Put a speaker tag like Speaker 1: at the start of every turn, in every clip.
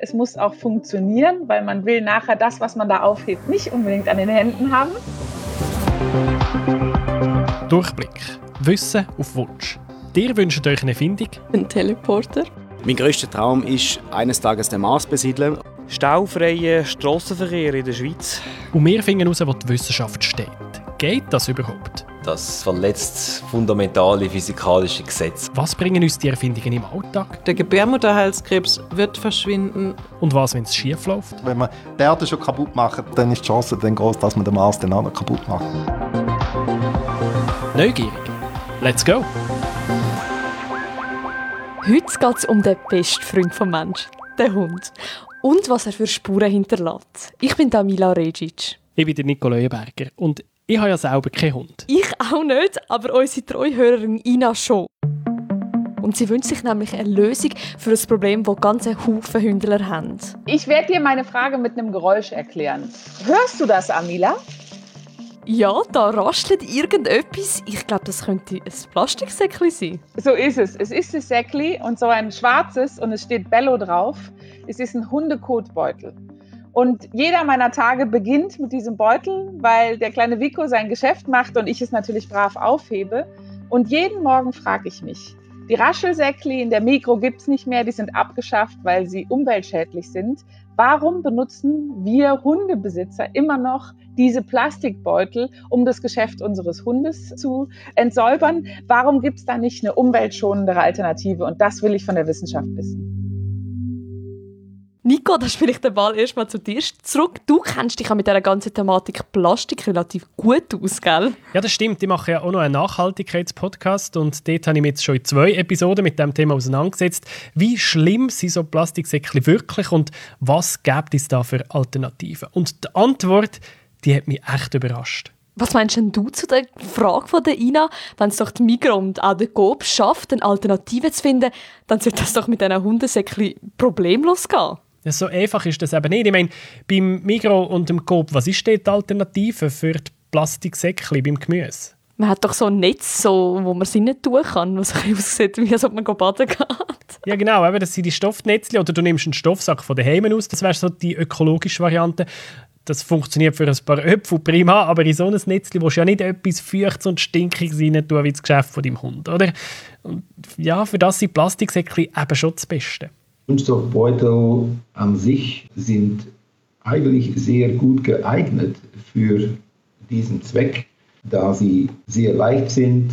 Speaker 1: Es muss auch funktionieren, weil man will nachher das, was man da aufhebt, nicht unbedingt an den Händen haben.
Speaker 2: Durchblick. Wissen auf Wunsch. Ihr wünscht euch eine Erfindung?
Speaker 3: Ein Teleporter.
Speaker 4: Mein grösster Traum ist, eines Tages den Mars besiedeln.
Speaker 5: Staufreier Strassenverkehr in der Schweiz.
Speaker 2: Und wir finden heraus, wo die Wissenschaft steht. Geht das überhaupt?
Speaker 6: Das verletzt fundamentale physikalische Gesetze.
Speaker 2: Was bringen uns die Erfindungen im Alltag?
Speaker 3: Der Gebärmutterhalskrebs wird verschwinden.
Speaker 2: Und was, wenn es schief läuft?
Speaker 7: Wenn man die Erde schon kaputt macht, dann ist die Chance dann groß, dass man den Mars dann auch noch kaputt macht.
Speaker 2: Neugierig? Let's go!
Speaker 8: Heute geht es um den besten Freund des Menschen, den Hund. Und was er für Spuren hinterlässt. Ich bin Damila Regic.
Speaker 2: Ich bin der Nico Leuenberger und ich habe ja selber keinen Hund.
Speaker 8: Ich auch nicht, aber unsere Treuhörerin Ina schon. Und sie wünscht sich nämlich eine Lösung für ein Problem, das ganze Haufen Hündler haben.
Speaker 1: Ich werde dir meine Frage mit einem Geräusch erklären. Hörst du das, Amila?
Speaker 8: Ja, da raschelt irgendetwas. Ich glaube, das könnte ein Plastiksäckchen sein.
Speaker 1: So ist es. Es ist ein Säckli und so ein schwarzes und es steht Bello drauf. Es ist ein Hundekotbeutel. Und jeder meiner Tage beginnt mit diesem Beutel, weil der kleine Vico sein Geschäft macht und ich es natürlich brav aufhebe. Und jeden Morgen frage ich mich, die Raschelsäckli in der Migro gibt es nicht mehr, die sind abgeschafft, weil sie umweltschädlich sind. Warum benutzen wir Hundebesitzer immer noch diese Plastikbeutel, um das Geschäft unseres Hundes zu entsäubern? Warum gibt es da nicht eine umweltschonendere Alternative? Und das will ich von der Wissenschaft wissen.
Speaker 8: Nico, da spiele ich den Ball erstmal zu dir zurück. Du kennst dich ja mit dieser ganzen Thematik Plastik relativ gut aus, gell?
Speaker 2: Ja, das stimmt. Ich mache ja auch noch einen Nachhaltigkeitspodcast und dort habe ich mich jetzt schon in 2 Episoden mit dem Thema auseinandergesetzt. Wie schlimm sind so Plastiksäckchen wirklich und was gibt es da für Alternativen? Und die Antwort, die hat mich echt überrascht.
Speaker 8: Was meinst denn du zu der Frage von der Ina? Wenn es doch die Migros und auch der Coop schafft, eine Alternative zu finden, dann sollte das doch mit diesen Hundesäckchen problemlos gehen.
Speaker 2: Ja, so einfach ist das eben nicht. Ich meine, beim Migros und dem Coop, was ist denn die Alternative für die Plastiksäckchen beim Gemüse?
Speaker 8: Man hat doch so ein Netz, wo man sie nicht tun kann, was so aussieht, wie als ob man baden geht.
Speaker 2: Ja genau, eben, das sind die Stoffnetzchen. Oder du nimmst einen Stoffsack von daheim aus, das wäre so die ökologische Variante. Das funktioniert für ein paar Äpfel prima, aber in so einem Netzchen willst du ja nicht etwas Feuchtes und Stinkiges rein tun wie das Geschäft von deinem Hund, oder? Und ja, für das sind Plastiksäckchen eben schon das Beste.
Speaker 9: Kunststoffbeutel an sich sind eigentlich sehr gut geeignet für diesen Zweck, da sie sehr leicht sind,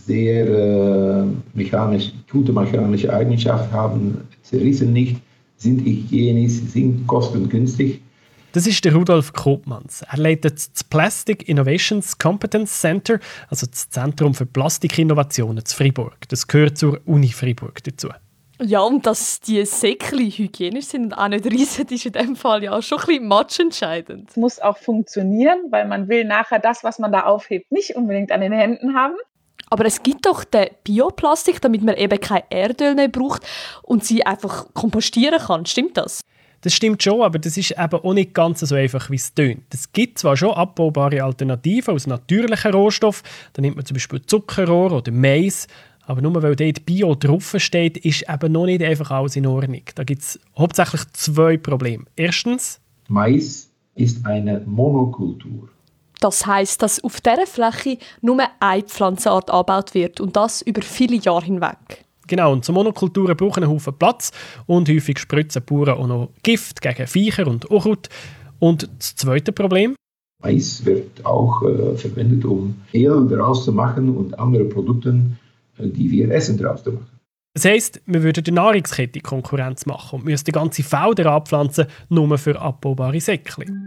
Speaker 9: sehr gute mechanische Eigenschaften haben, zerrissen nicht, sind hygienisch, sind kostengünstig.
Speaker 2: Das ist der Rudolf Kopmanns. Er leitet das Plastic Innovations Competence Center, also das Zentrum für Plastikinnovationen zu Freiburg. Das gehört zur Uni Freiburg dazu.
Speaker 8: Ja, und dass die Säckchen hygienisch sind und auch nicht riesig, ist in diesem Fall ja auch schon ein bisschen matchentscheidend.
Speaker 1: Es muss auch funktionieren, weil man will nachher das, was man da aufhebt, nicht unbedingt an den Händen haben.
Speaker 8: Aber es gibt doch den Bioplastik, damit man eben kein Erdöl mehr braucht und sie einfach kompostieren kann. Stimmt das?
Speaker 2: Das stimmt schon, aber das ist eben auch nicht ganz so einfach, wie es tönt. Es gibt zwar schon abbaubare Alternativen aus natürlichen Rohstoffen, da nimmt man zum Beispiel Zuckerrohr oder Mais, aber nur weil dort Bio draufsteht, ist eben noch nicht einfach alles in Ordnung. Da gibt es hauptsächlich 2 Probleme. Erstens:
Speaker 9: Mais ist eine Monokultur.
Speaker 8: Das heisst, dass auf dieser Fläche nur eine Pflanzenart angebaut wird und das über viele Jahre hinweg.
Speaker 2: Genau, und so Monokulturen brauchen einen Haufen Platz und häufig spritzen Bauern auch noch Gift gegen Viecher und Unkraut. Und das zweite Problem:
Speaker 9: Mais wird auch verwendet, um Mehl daraus zu machen und andere Produkte, die wir essen, daraus zu machen.
Speaker 2: Das heisst, wir würden der Nahrungskette Konkurrenz machen und müssten ganze Felder anpflanzen, nur für abbaubare Säckchen.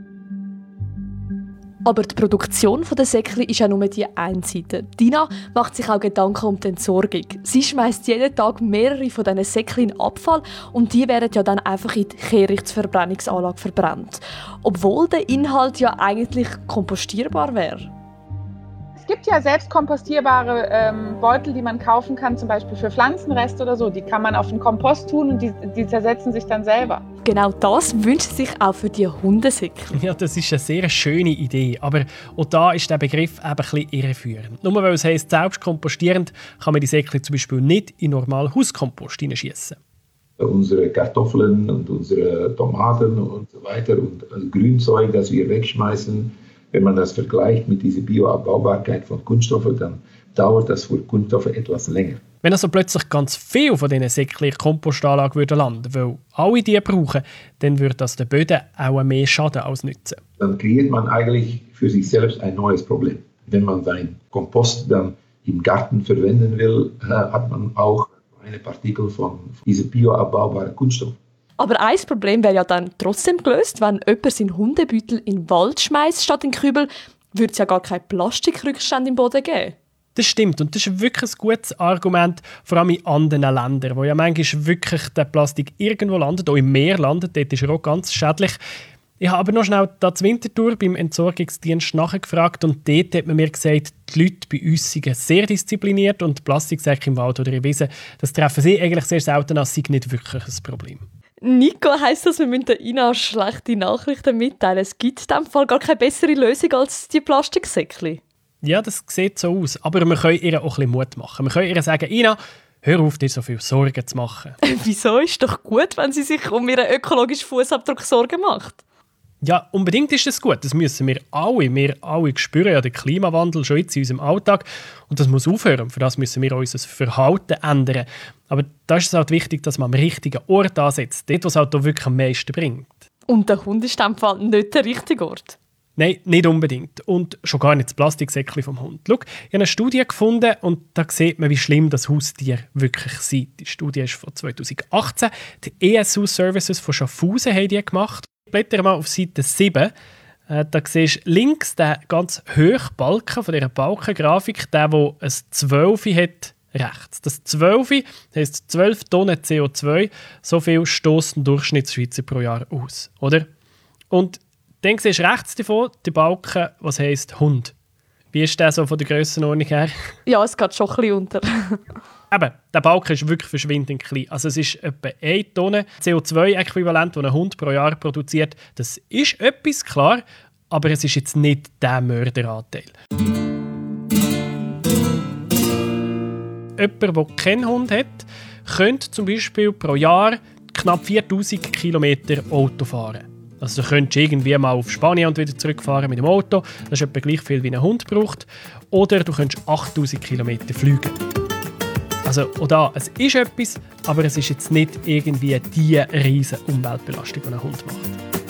Speaker 8: Aber die Produktion der Säckchen ist ja nur die eine Seite. Dina macht sich auch Gedanken um die Entsorgung. Sie schmeißt jeden Tag mehrere von diesen Säckchen in Abfall und die werden ja dann einfach in die Kehrichtverbrennungsanlage verbrannt. Obwohl der Inhalt ja eigentlich kompostierbar wäre.
Speaker 1: Es gibt ja selbst kompostierbare Beutel, die man kaufen kann, zum Beispiel für Pflanzenreste oder so. Die kann man auf den Kompost tun und die zersetzen sich dann selber.
Speaker 8: Genau das wünscht sich auch für die Hundesäckchen.
Speaker 2: Ja, das ist eine sehr schöne Idee, aber auch da ist der Begriff eben ein bisschen irreführend. Nur weil es heisst, selbst kompostierend, kann man die Säckchen zum Beispiel nicht in normalen Hauskompost hineinschiessen.
Speaker 9: unsere Kartoffeln und unsere Tomaten und so weiter und Grünzeug, das wir wegschmeißen. Wenn man das vergleicht mit dieser Bioabbaubarkeit von Kunststoffen, dann dauert das für Kunststoffe etwas länger.
Speaker 2: Wenn also plötzlich ganz viel von diesen Säckchen in der Kompostanlage landen würden, weil alle die brauchen, dann würde das den Böden auch mehr schaden als nützen.
Speaker 9: Dann kreiert man eigentlich für sich selbst ein neues Problem. Wenn man seinen Kompost dann im Garten verwenden will, hat man auch eine Partikel von diesem bioabbaubaren Kunststoff.
Speaker 8: Aber ein Problem wäre ja dann trotzdem gelöst, wenn jemand seinen Hundebeutel in den Wald schmeißt statt in den Kübel, würde es ja gar keinen Plastikrückstand im Boden geben.
Speaker 2: Das stimmt und das ist wirklich ein gutes Argument, vor allem in anderen Ländern, wo ja manchmal wirklich der Plastik irgendwo landet, auch im Meer landet, dort ist er auch ganz schädlich. Ich habe aber noch schnell da zur Winterthur beim Entsorgungsdienst nachgefragt und dort hat man mir gesagt, die Leute bei uns sind sehr diszipliniert und Plastiksäcke im Wald oder in Wiesen, das treffen sie eigentlich sehr selten, als sei nicht wirklich ein Problem.
Speaker 8: Nico, heisst das, wir müssen der Ina schlechte Nachrichten mitteilen? Es gibt in diesem Fall gar keine bessere Lösung als die Plastiksäckchen.
Speaker 2: Ja, das sieht so aus. Aber wir können ihr auch ein bisschen Mut machen. Wir können ihr sagen, Ina, hör auf, dir so viel Sorgen zu machen.
Speaker 8: Wieso? Ist doch gut, wenn sie sich um ihren ökologischen Fußabdruck Sorgen macht.
Speaker 2: Ja, unbedingt ist das gut. Das müssen wir alle. Wir alle spüren ja den Klimawandel schon jetzt in unserem Alltag. Und das muss aufhören. Für das müssen wir unser Verhalten ändern. Aber da ist es halt wichtig, dass man am richtigen Ort ansetzt. Dort, was halt auch wirklich am meisten bringt.
Speaker 8: Und der Hund ist in diesem Fall nicht der richtige Ort?
Speaker 2: Nein, nicht unbedingt. Und schon gar nicht das Plastiksäckchen vom Hund. Schau, ich habe eine Studie gefunden und da sieht man, wie schlimm das Haustier wirklich sind. Die Studie ist von 2018. Die ESU Services von Schaffhausen haben die gemacht. Blätter mal auf Seite 7. Da siehst du links den ganz hohen Balken von dieser Balkengrafik, der ein 12 hat, rechts. Das 12 heisst 12 Tonnen CO2. So viel stößt ein Durchschnittsschweizer pro Jahr aus. Oder? Und dann siehst du rechts davon den Balken, was heisst Hund. Wie ist der so von der Grössenordnung her?
Speaker 8: Ja, es geht schon ein bisschen unter.
Speaker 2: Eben, der Balken ist wirklich verschwindend klein. Also es ist etwa 1 Tonne CO2-Äquivalent, das ein Hund pro Jahr produziert. Das ist etwas, klar, aber es ist jetzt nicht der Mörderanteil. Jemand, der keinen Hund hat, könnte zum Beispiel pro Jahr knapp 4000 Kilometer Auto fahren. Also du könntest irgendwie mal auf Spanien und wieder zurückfahren mit dem Auto. Das ist etwa gleich viel, wie ein Hund braucht. Oder du könntest 8000 Kilometer fliegen. Also auch da, es ist etwas, aber es ist jetzt nicht irgendwie die riesige Umweltbelastung, die ein Hund macht.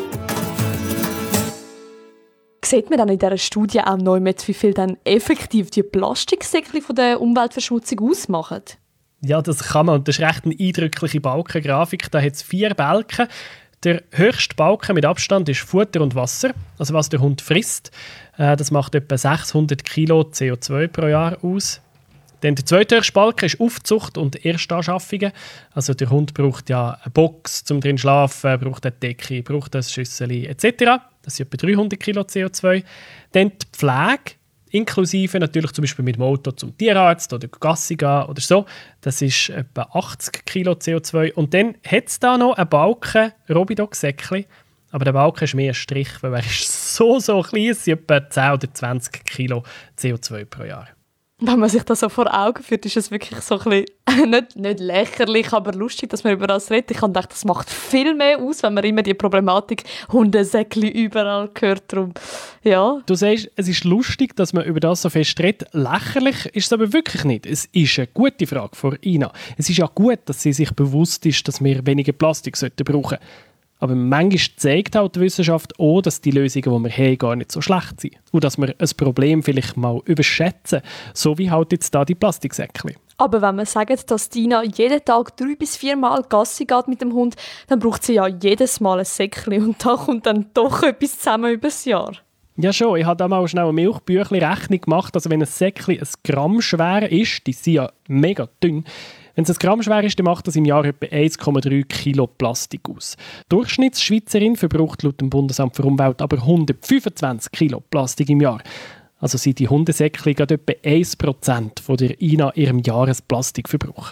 Speaker 8: Sieht man dann in dieser Studie auch noch, wie viel dann effektiv die Plastiksäckchen von der Umweltverschmutzung ausmachen? Ja,
Speaker 2: das kann man. Und das ist recht eine eindrückliche Balkengrafik. Da hat es 4 Balken. Der höchste Balken mit Abstand ist Futter und Wasser, also was der Hund frisst. Das macht etwa 600 Kilo CO2 pro Jahr aus. Dann der zweithöchste Balken ist Aufzucht und Erstanschaffungen. Also der Hund braucht ja eine Box, um drin zu schlafen, braucht eine Decke, braucht ein Schüssel etc. Das sind etwa 300 Kilo CO2. Dann die Pflege, inklusive natürlich zum Beispiel mit dem Auto zum Tierarzt oder Gassi gehen oder so. Das ist etwa 80 Kilo CO2. Und dann hat es da noch einen Balken, Robidog-Säckchen. Aber der Balken ist mehr ein Strich, weil er ist so klein, es sind etwa 10 oder 20 Kilo CO2 pro Jahr.
Speaker 8: Wenn man sich das so vor Augen führt, ist es wirklich so ein bisschen, nicht lächerlich, aber lustig, dass man über das redet. Ich habe gedacht, das macht viel mehr aus, wenn man immer die Problematik Hundesäckchen überall hört. Darum, ja.
Speaker 2: Du sagst, es ist lustig, dass man über das so fest redet. Lächerlich ist es aber wirklich nicht. Es ist eine gute Frage von Ina. Es ist ja gut, dass sie sich bewusst ist, dass wir weniger Plastik brauchen sollten. Aber manchmal zeigt halt die Wissenschaft auch, dass die Lösungen, die wir haben, gar nicht so schlecht sind. Und dass wir ein Problem vielleicht mal überschätzen. So wie halt jetzt da die Plastiksäckchen.
Speaker 8: Aber wenn man sagt, dass Dina jeden Tag 3 bis 4 Mal Gassi geht mit dem Hund, dann braucht sie ja jedes Mal ein Säckchen. Und da kommt dann doch etwas zusammen über das Jahr.
Speaker 2: Ja schon, ich habe da mal schnell eine Milchbüchli-Rechnung gemacht. Also wenn ein Säckchen 1 Gramm schwer ist, die sind ja mega dünn. Wenn es 1 Gramm schwer ist, dann macht das im Jahr etwa 1,3 Kilo Plastik aus. Die Durchschnittsschweizerin verbraucht laut dem Bundesamt für Umwelt aber 125 Kilo Plastik im Jahr. Also sind die Hundesäckchen gerade etwa 1% von der Ina ihrem Jahresplastikverbrauch.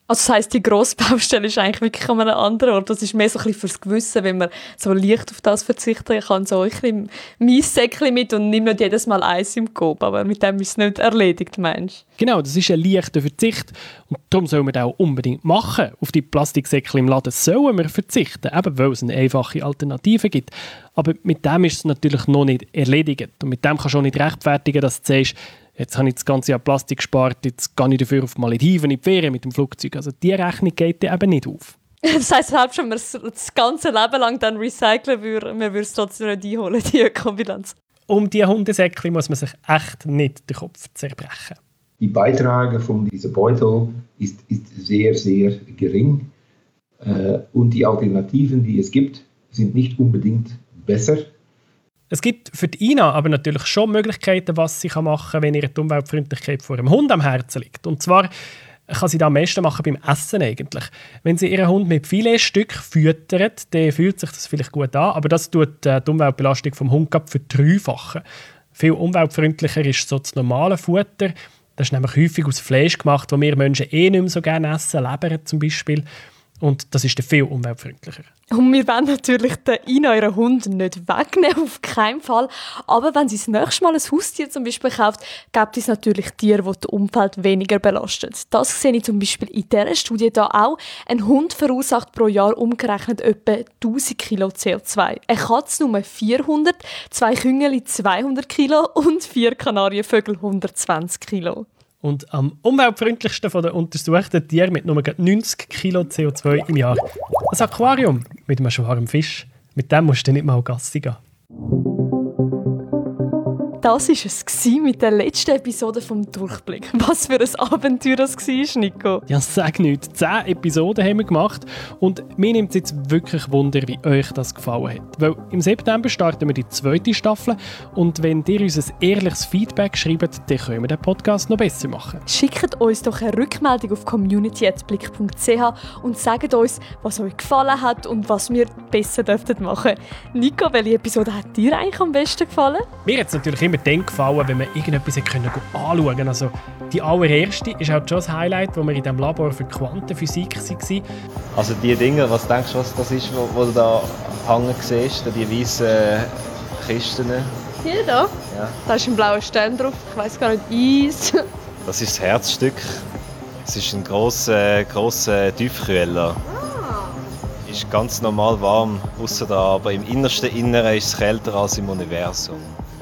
Speaker 8: Also das heisst, die grosse Baustelle ist eigentlich wirklich an einem anderen Ort. Das ist mehr so ein bisschen fürs Gewissen, wenn man so leicht auf das verzichten kann. So ein bisschen mein Säckchen mit und nimm nicht jedes Mal Eis im Coop. Aber mit dem ist es nicht erledigt, meinst du?
Speaker 2: Genau, das ist ein leichter Verzicht. Und darum sollen wir das auch unbedingt machen. Auf die Plastiksäckchen im Laden sollen wir verzichten, eben weil es eine einfache Alternative gibt. Aber mit dem ist es natürlich noch nicht erledigt. Und mit dem kannst du auch nicht rechtfertigen, dass du sagst, jetzt habe ich das ganze Jahr Plastik gespart, jetzt gehe ich dafür auf Malediven in die Ferien mit dem Flugzeug. Also die Rechnung geht dir eben nicht auf.
Speaker 8: Das heisst, selbst wenn wir es das ganze Leben lang dann recyceln würden, wir würden es trotzdem nicht einholen, die Ökobilanz.
Speaker 2: Um die Hundesäckchen muss man sich echt nicht den Kopf zerbrechen.
Speaker 9: Die Beiträge von diesem Beutel ist sehr, sehr gering. Und die Alternativen, die es gibt, sind nicht unbedingt besser.
Speaker 2: Es gibt für die Ina aber natürlich schon Möglichkeiten, was sie machen kann, wenn ihr die Umweltfreundlichkeit vor einem Hund am Herzen liegt. Und zwar kann sie das am meisten machen beim Essen eigentlich. Wenn sie ihren Hund mit Filetstück füttert, dann fühlt sich das vielleicht gut an, aber das tut die Umweltbelastung vom Hund verdreifachen. Viel umweltfreundlicher ist so das normale Futter. Das ist nämlich häufig aus Fleisch gemacht, das wir Menschen nicht mehr so gerne essen, Leber zum Beispiel. Und das ist dann viel umweltfreundlicher.
Speaker 8: Und wir wollen natürlich den Ina, ihren Hund, nicht wegnehmen, auf keinen Fall. Aber wenn sie das nächste Mal ein Haustier zum Beispiel kauft, gibt es natürlich Tiere, die das Umfeld weniger belastet. Das sehe ich zum Beispiel in dieser Studie hier auch. Ein Hund verursacht pro Jahr umgerechnet etwa 1000 Kilo CO2. Eine Katze nur 400, 2 Küngeli 200 Kilo und 4 Kanarienvögel 120 Kilo.
Speaker 2: Und am umweltfreundlichsten von den untersuchten Tieren mit nur 90 Kilo CO2 im Jahr. Ein Aquarium mit einem schwarmen Fisch. Mit dem musst du nicht mal Gassi gehen.
Speaker 8: Das war es mit der letzten Episode vom Durchblick. Was für ein Abenteuer das war, Nico.
Speaker 2: Ja, sag nichts. 10 Episoden haben wir gemacht und mir nimmt es jetzt wirklich Wunder, wie euch das gefallen hat. Weil im September starten wir die 2. Staffel und wenn ihr uns ein ehrliches Feedback schreibt, dann können wir den Podcast noch besser machen.
Speaker 8: Schickt uns doch eine Rückmeldung auf community@blick.ch und sagt uns, was euch gefallen hat und was wir besser machen dürften. Nico, welche Episode hat dir eigentlich am besten gefallen?
Speaker 2: Mir hat es natürlich immer dann gefallen, wenn man irgendetwas anschauen konnte. Also die allererste ist auch schon das Highlight, wo wir in diesem Labor für Quantenphysik waren.
Speaker 6: Also die Dinge, was denkst du, was das ist, wo du da hängen siehst, die weißen Kisten?
Speaker 8: Hier da?
Speaker 6: Ja.
Speaker 8: Da ist ein blauer Stern drauf, ich weiss gar nicht, Eis.
Speaker 6: Das ist das Herzstück. Es ist ein grosser Tiefkühler. Ist ganz normal warm, ausser da, aber im innersten Inneren ist es kälter als im Universum.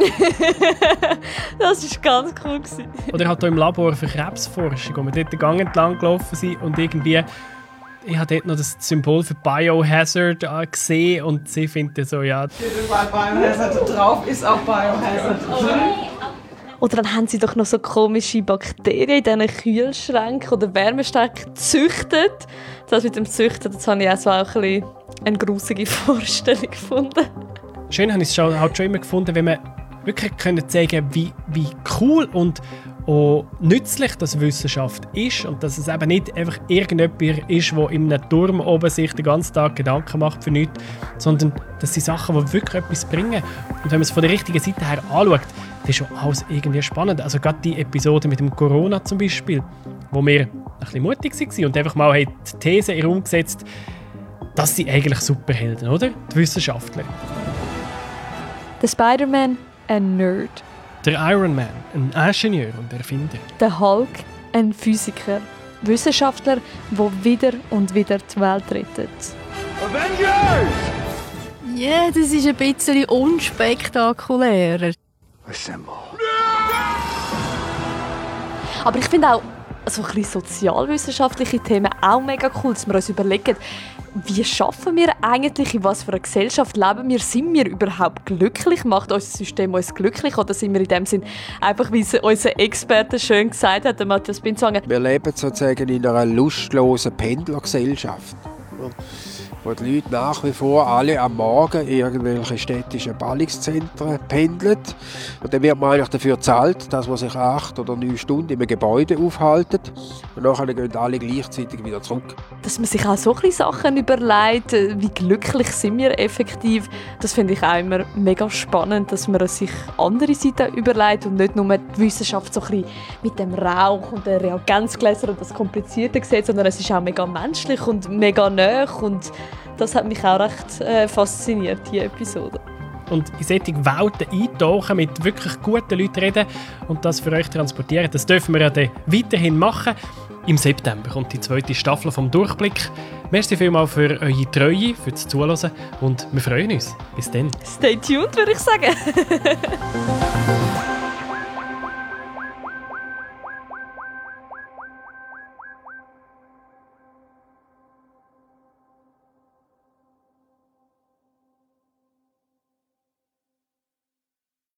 Speaker 8: Das war ganz cool.
Speaker 2: Oder halt hier im Labor für Krebsforschung, wo wir dort den Gang entlang gelaufen sind und irgendwie, ich habe dort noch das Symbol für Biohazard gesehen und sie finden so, ja...
Speaker 1: Biohazard drauf ist auch Biohazard.
Speaker 8: Oder dann haben sie doch noch so komische Bakterien in diesen Kühlschränken oder Wärmestärken gezüchtet. Das mit dem Züchten, das habe ich auch ein bisschen eine grusige Vorstellung gefunden.
Speaker 2: Schön habe ich es halt schon immer gefunden, wenn man wirklich zeigen können, wie cool und auch nützlich das Wissenschaft ist und dass es eben nicht einfach irgendjemand ist, der in einem Turm oben sich den ganzen Tag Gedanken macht für nichts, sondern das sind Sachen, die wirklich etwas bringen. Und wenn man es von der richtigen Seite her anschaut, das ist schon alles irgendwie spannend. Also gerade die Episode mit dem Corona zum Beispiel, wo wir ein bisschen mutig waren und einfach mal die These in den Raum gesetzt, das sind eigentlich Superhelden, oder? Die Wissenschaftler.
Speaker 8: Der Spider-Man, ein Nerd.
Speaker 2: Der Iron Man, ein Ingenieur und Erfinder.
Speaker 8: Der Hulk, ein Physiker. Wissenschaftler, der wieder und wieder die Welt rettet.
Speaker 10: Avengers! Ja, das ist ein bisschen unspektakulärer.
Speaker 11: Assemble.
Speaker 8: Aber ich finde auch so ein bisschen sozialwissenschaftliche Themen auch mega cool, dass wir uns überlegen, wie schaffen wir eigentlich, in was für einer Gesellschaft leben wir? Sind wir überhaupt glücklich? Macht unser System uns glücklich? Oder sind wir in dem Sinn einfach, wie es unser Experte schön gesagt hat, der Matthias Binzwanger?
Speaker 11: Wir leben sozusagen in einer lustlosen Pendlergesellschaft. wo die Leute nach wie vor alle am Morgen in irgendwelche städtischen Ballungszentren pendeln. Und dann wird man eigentlich dafür gezahlt, dass man sich 8 oder 9 Stunden in einem Gebäude aufhält. Und nachher gehen alle gleichzeitig wieder zurück.
Speaker 8: Dass man sich auch so ein Sachen überlegt, wie glücklich sind wir effektiv, das finde ich auch immer mega spannend, dass man sich andere Seiten überlegt und nicht nur die Wissenschaft so ein bisschen mit dem Rauch und den Reagenzgläsern und das Komplizierte sieht, sondern es ist auch mega menschlich und mega nah und das hat mich auch recht fasziniert, diese Episode.
Speaker 2: Und in solche Welten eintauchen, mit wirklich guten Leuten reden und das für euch transportieren, das dürfen wir ja dann weiterhin machen. Im September kommt die 2. Staffel vom Durchblick. Merci vielmals für eure Treue, für das Zuhören und wir freuen uns. Bis dann.
Speaker 8: Stay tuned, würde ich sagen.